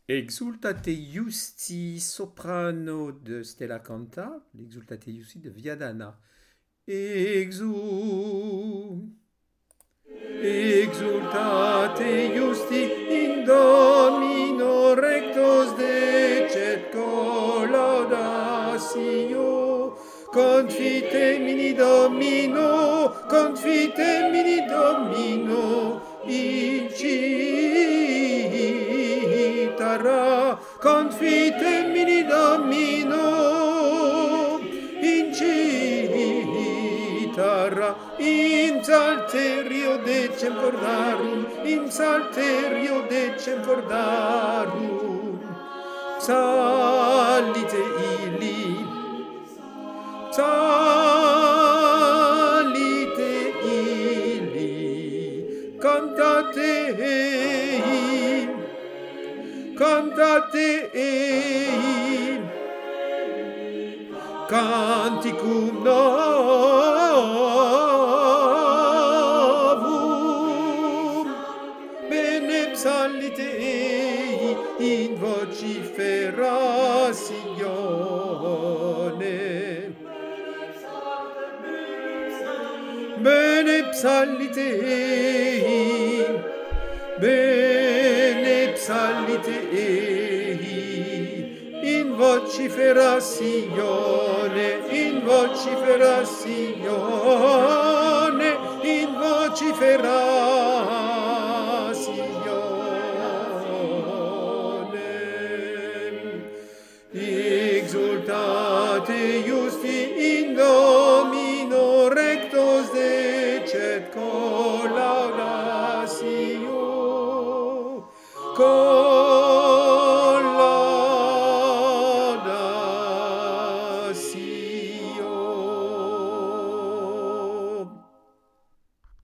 Exultate Iusti soprano de Stella Canta, l'Exultate Iusti de Viadana. Exultate Iusti in Domino rectos decet collaudatio. Confite mini Domino, incitara, confite mini Domino, incitara, in salterio decem cordarum, in salterio decem cordarum, salite illi, salite illi, cantate eim, canticum novum, bene psalite ei in vociferatione. Bene psalite ei, in vociferazione, in vociferazione, in vociferazione. Exultate Iusti